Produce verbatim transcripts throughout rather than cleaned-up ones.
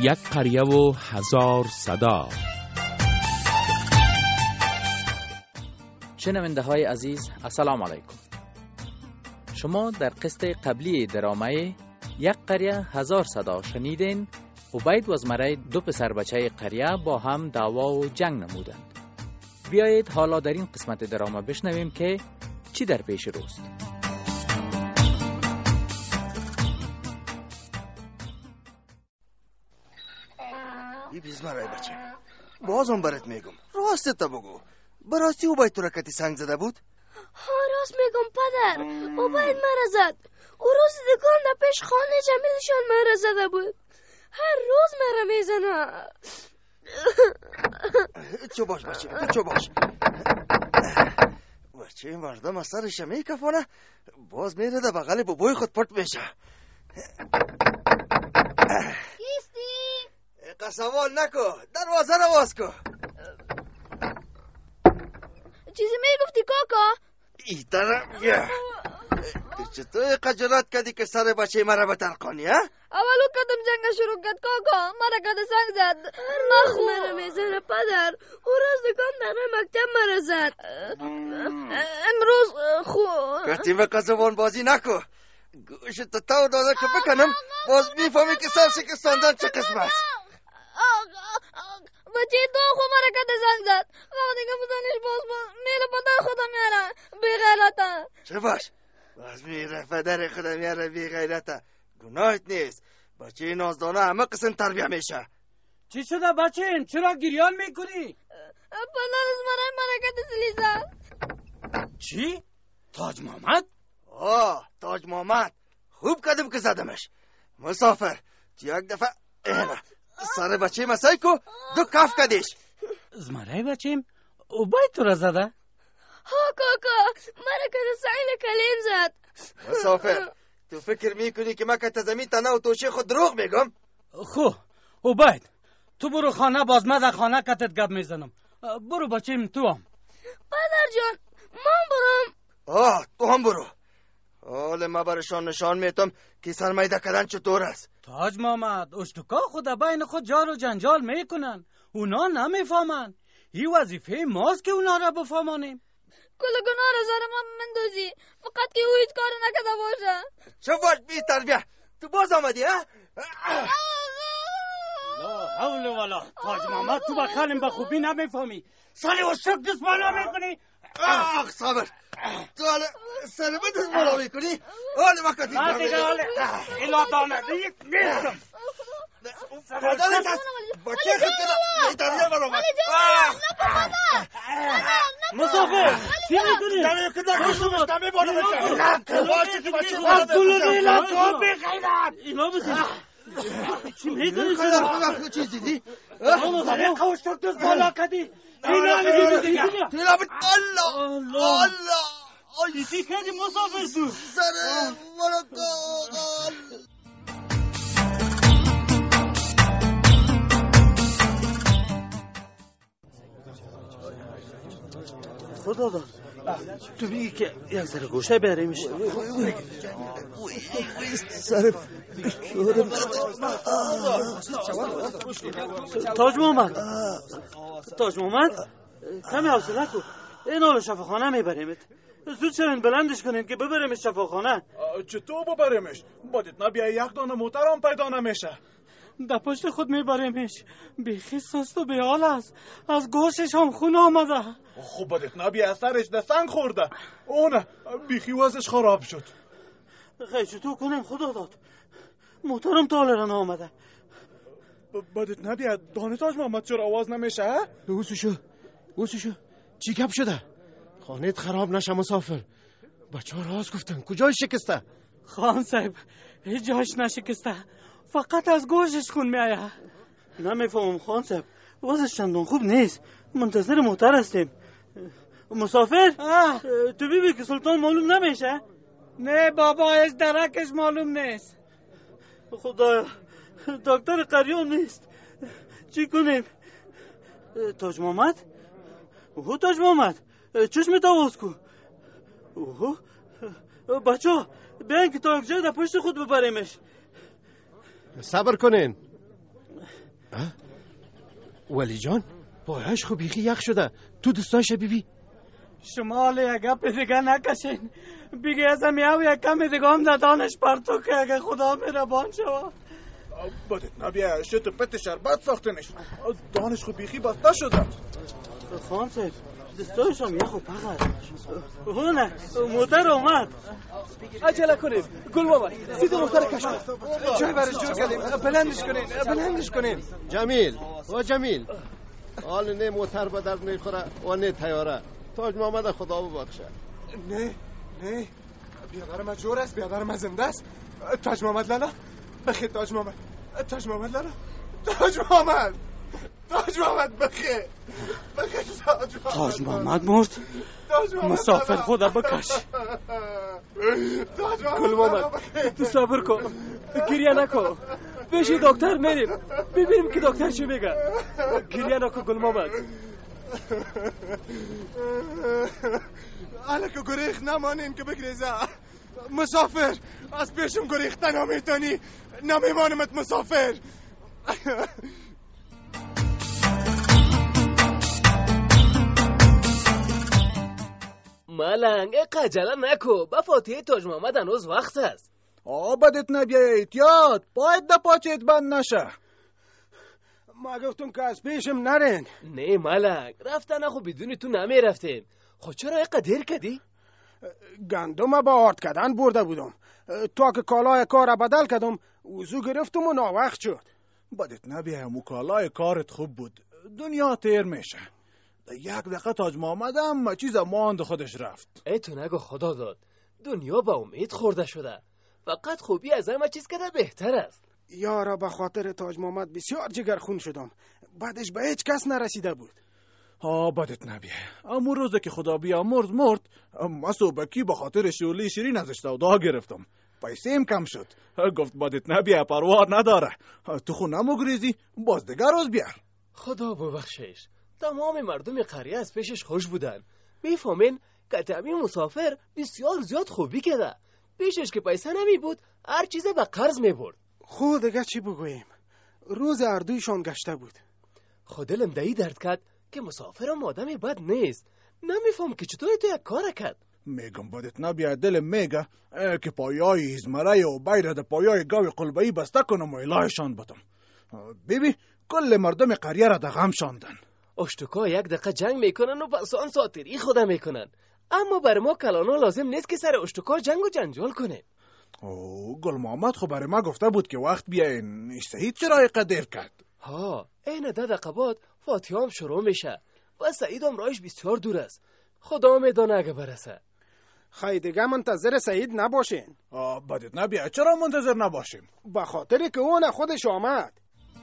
یک قریه و هزار صدا. شنونده های عزیز السلام علیکم. شما در قسط قبلی درامه یک قریه هزار صدا شنیدین. عبید و زمره دو پسر بچه قریه با هم دعوا و جنگ نمودند. بیایید حالا در این قسمت درامه بشنویم که چی در پیش روست. ای بیزمرای بچه، بازم برات میگم راست تا بگو، براستی عبید تو رکتی سنگ زده بود؟ ها راست میگم پدر، عبید مرا زد. او روز دکان در پیش خانه جمیلشان مرا زده بود. هر روز مرا میزنه. چو باش بچه، تو چو باش بچه. مردم از سرش میکفانه، باز میره در بغل بابای خود پرت میشه. کیستی؟ قسوال نکو، دروازه رو باز کو. چیزی میگفتی کاکا؟ ای طرف یا تو چطور خجالت کردی که سر بچه مرا بترقانی ها؟ اولو کدم جنگ شروع کرد کاکا، مرا کده سنگ زد. مخ مرا میزنه پدر. او روز دکان در مکتب مرا زد. امروز خو کتی به قسوان بازی نکو. گوشت تاو داده که بکنم باز میفهمی که سر شکستاندن چه قسم است. بچه دو خو مرا کده سنگ زد. وقتی که بزنیش باز باز میره پدر خودم میاره بی غیرتا. چه باش باز میره پدر خودم میاره بی غیرتا. گناهت نیست، بچه نازدانه همه قسم تربیه میشه. چی شده بچه؟ چرا گریان میکنی؟ پدر از مرا مرا کده سلی زد. چی؟ تاج محمد؟ آه تاج محمد، خوب کدم که زدمش. مسافر تو یک دفعه اینا سر بچه مسای کو دو کف کدیش. زمره بچیم عبید تو را زده؟ ها کاکا، مرا کده سنگ کلیم زد. مسافر تو فکر میکنی که من که زمین تنه و توشه خود دروغ میگم؟ خو عبید تو برو خانه، باز من در خانه کتت گپ میزنم. برو بچیم تو هم. پدر جان من برم. آه تو هم برو. حال ما برشان نشان میتم که سرمایده کردن چطور است. تاج محمد اشتکا خود بین خود جار و جنجال میکنن، اونا نمیفهمن. این وظیفه ماست که اونا را بفهمانیم. کل گناه را سر من مندازی، فقط که او هیچ کار نکده باشه. چه باش بی تربیه، تو باز آمدی ها؟ لا حول ولا. تاج محمد تو بخالم بخوبی نمیفهمی، سالی و شک دست بالا میکنی. آخ صابر، تو حالا سر به دست بالا میکنی؟ حالا وقتی من دیگه حالا ایلا دانده یک نیستم. پدرت هست بچه خود کنه میتربیه برامد. مسافر چی میکنی؟ دمی کنه کشتمش دمی بالا بشه. باشه که بچه خود عبدالله نیلا تو بخیرد اینا بزن. چی میکنی؟ خدا چیز دیدی؟ مسافر خوشتک دست بالا کدی. اینا میگی دیگه تیلا بید الله الله ایسی کدی مسافر تو سر مرکا. خدا داد تو بگی که یک ذره گوشه بریمش. سر تاج محمد، تاج محمد کمی حوصله کن، این حال شفاخانه میبریمت. زود شوین بلندش کنین که ببریمش شفاخانه. چطور ببریمش؟ بادت نبیا یک دانه موتر هم پیدا نمیشه. در پشت خود میبریمش، بیخی سست و بیال است، از گوشش هم خون آمده. خب بادت نبیا از سرش ده سنگ خورده، اونه بیخی وزش خراب شد. خیلی چطور کنیم خدا داد، موترم تالران آمده. بادت نبیا دانه تاج محمد چرا آواز نمیشه؟ اوسوشو اوسوشو چی کپ شده؟ خانهت خراب نشه مسافر. بچه ها راست گفتن کجای شکسته؟ خان صاحب هیچ جاش نشکسته، فقط از گوشش خون میآید. نمیفهمم خان صاحب، وضعش چندان خوب نیست، منتظر موتر هستیم. مسافر تو بیبی که سلطان معلوم نمیشه؟ نه بابا از درکش معلوم نیست. خدا دکتر قریون نیست، چی کنیم؟ تاج محمد؟ اوه تاج محمد چشمت آواز کن. اوه بچه ها بیاین که تا یک جای در پشت خود ببریمش. صبر کنین. ولی جان پایش خو بیخی یخ شده. تو دوستاش بیبی شما حالا یک گپ دیگه نکشین. بیگه ازم یاو یک کم دیگه هم دادانش پرتو که اگه خدا مهربان شود. بدت نبیه شت پت شربت ساختنش. دانش خو بیخی بسته شده. خان صاحب دستایش هم یخو پغد. هونه موتر اومد. عجله کنید گل بابا سید موتر کش کن. جای برش جور کردیم. بلندش کنین بلندش کنین. جمیل و جمیل حال نه موتر به درد میخوره و نه تیاره. تاج محمد خدا ببخشه. نه نه بیادر ما جور است بیادر ما زنده است. تاج محمد لالا بخیر تاج محمد تاج محمد لالا تاج محمد تاج محمد بخیر بخیر تاج محمد تاج محمد مرد. مسافر خدا بکش. گل محمد تو صبر کن گریه نکن. بشی دکتر میریم ببینیم که دکتر چی میگه. گریه نکن گل محمد. حالا که گریخ نمانین که بگریزه. مسافر از پیشم گریخته نمیتونی. نمیمانمت مسافر. ملنگ قجله نکو. با فاتحه تاج محمد هنوز وقت است. آبادت نبیه احتیاط. باید دا پاچت بند نشه. ما گفتم که از پیشم نرین. نه ملنگ رفتن خو بدون تو نمی رفتیم. خود چرا اینقدر دیر کردی؟ گندم با آرد کردن برده بودم. تا که کالای کار بدل کردم وضو گرفتم و ناوقت شد. بدت نبیه مکالای کارت خوب بود. دنیا تیر میشه. یک دقیقه تاج محمد هم چیز ماند خودش رفت. ای تو نگو خدا داد. دنیا با امید خورده شده. فقط خوبی از همه چیز کرده بهتر است. یارا به خاطر تاج محمد بسیار جگرخون شدم. بعدش به هیچ کس نرسیده بود. ها بدت نبیه. امو روزه که خدا بیامرز مرد مسوبکی به خاطر شولی شیرین ازش سودا گرفتم. پیسیم کم شد. گفت بدت نبیه پروار نداره. تو خو نمگریزی باز دیگر روز بیار. خدا ببخشش. تمام مردم قریه از پیشش خوش بودن. میفهمین که تامی مسافر بسیار زیاد خوبی کرده. پیشش که پیسه نمی بود هر چیزه به قرض می برد. خود دیگه چی بگوییم. روز اردویشان گشته بود. خود دلم دایی درد کرد که مسافرم آدم بد نیست. نمیفهم که چطور تو یک کار کرد. میگم بدت نبیه دلم میگه که پایای ازمره و باید ده پایای گاوی قلبهی بسته کنم و الهشان بدم. بیبی کل مردم قریه را ده غم شاندن. اشتکا یک دقیقه جنگ میکنن و بس آن ساتری خدا میکنن. اما بر ما کلانا لازم نیست که سر اشتکا جنگ و جنجال کنه. او گل محمد خو برای ما گفته بود که وقت بیاین. سعید چرا اینقدر دیر کرد؟ ها این ده دقیقه بعد فاتحه هم شروع میشه و سعید هم راهش بسیار دور است. خدا میدانه اگه برسه. خیلی دیگه منتظر سعید نباشین. بدت نبیه چرا منتظر نباشیم؟ به خاطر که اون خودش آمد.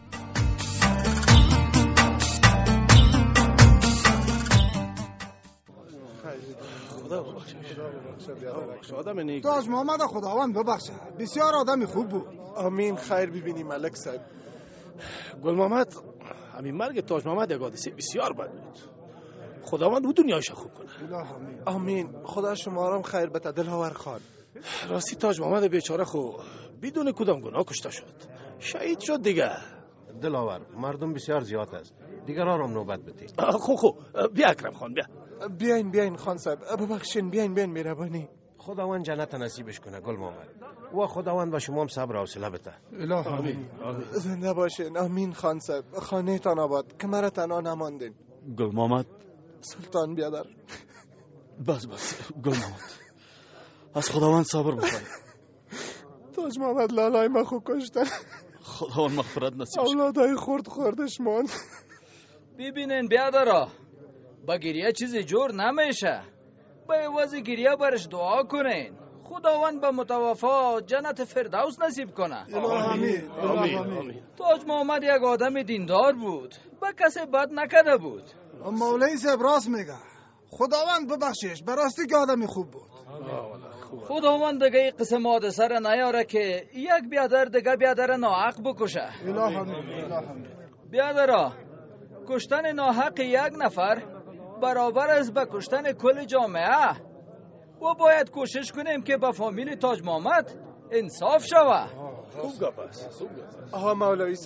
تاج محمد خداوند ببخشه. بسیار آدمی خوب بود. آمین. خیر ببینیم ملک صاحب. گل محمد همین مرگ تاج محمد یک حادثه بسیار بد بود. خداوند او دنیایش خوب کنه. آمین. خدا شما را خیر بده دل‌آور خان. راستی تاج محمد بیچاره خو بدون کدام گناه کشته شد. شهید شد دیگه. دلاور مردم بسیار زیاد است. دیگر آرام نوبت بدید. خو خو بیا اکرم خان بیا. بیاین بیاین خان صاحب. ببخشین بیاین بیاین مهربانی. خداوند جنت نصیبش کنه گل محمد. و خداوند به شما هم صبر و حوصله بده. اله آمین. زنده باشین. آمین خان صاحب. خانه تان آباد که مرا تنها نماندین. گل محمد سلطان بیادر. بس بس گل محمد از خداوند صبر بخوای. تاج محمد لالای ما خو کشتن. خداوند مغفرت نصیب شه. اولادای خورد خوردش ماند. ببینین بیادرا با گریه چیزی جور نمیشه. با عوض گریه برش دعا کنین. خداوند به متوفا جنت فردوس نصیب کنه. آمین. آمین. تاج محمد یک آدم دیندار بود. با کسی بد نکرده بود. مولوی صاحب راست میگه. خداوند ببخشش. براستی که آدمی خوب بود. خداوند دیگه این قسم حادثه را نیاره که یک بیادر دیگه بیادر ناحق بکشه. اله آمین. بیادرا کشتن ناحق یک نفر برابر است به کشتن کل جامعه و باید کوشش کنیم که به فامیل تاج محمد انصاف شوه. خوب گپ است. آها مولوی صاحب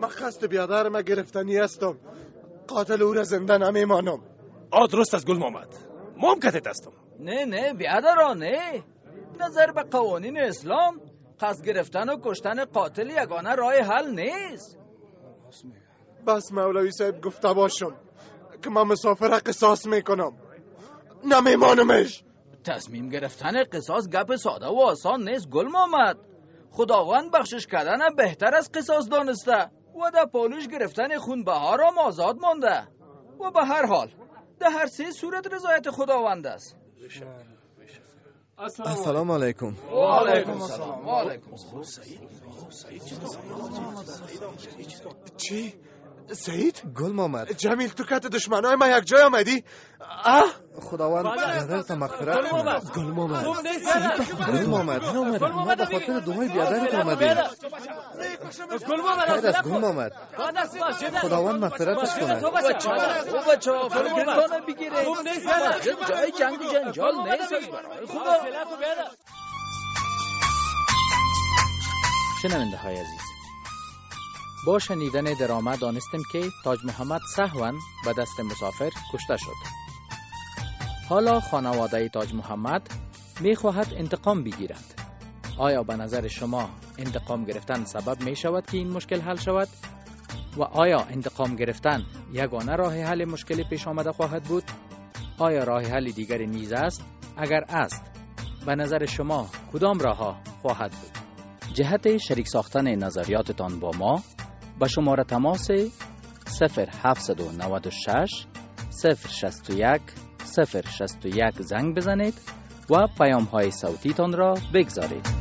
من قصد بیادرم گرفتنی هستم. قاتل او را زنده نمیمانم. آ درست از گل محمد، ما هم کتت هستم. نه نه بیادرا نه. نظر به قوانین اسلام قصد گرفتن و کشتن قاتل یگانه راه حل نیست. بس مولوی صاحب گفته باشم که من مسافر قصاص میکنم، نمیمانمش. تصمیم گرفتن قصاص گپ ساده و آسان نیست گل محمد. خداوند بخشش کردن بهتر از قصاص دانسته و در پالوش گرفتن خونبهارام آزاد مانده و به هر حال در هر سه صورت رضایت خداوند است. السلام علیکم. و علیکم السلام. و علیکم السلام. چی؟ سعید؟ گل محمد. جمیل تو کت دشمنای ما یک جای آمدی؟ اه؟ خداوند بیادرت مغفرت کنه. گل محمد. گل محمد. ما به خاطر دعای بیادرت آمدیم. خیر است گل محمد. خداوند مغفرتش کنه. او بچه ها فرگردانه بگیره. جای جنگ و جنجال نیست از برای خدا. شنونده های عزیز، با شنیدن درامه دانستیم که تاج محمد سهواً به دست مسافر کشته شد. حالا خانواده تاج محمد می خواهد انتقام بگیرد. آیا به نظر شما انتقام گرفتن سبب می شود که این مشکل حل شود؟ و آیا انتقام گرفتن یگانه راه حل مشکل پیش آمده خواهد بود؟ آیا راه حل دیگری نیز است؟ اگر است، به نظر شما کدام راه خواهد بود؟ جهت شریک ساختن نظریاتتان با ما با شماره تماس صفر هفت نه شش صفر شش یک صفر شش یک زنگ بزنید و پیام های صوتیتان را بگذارید.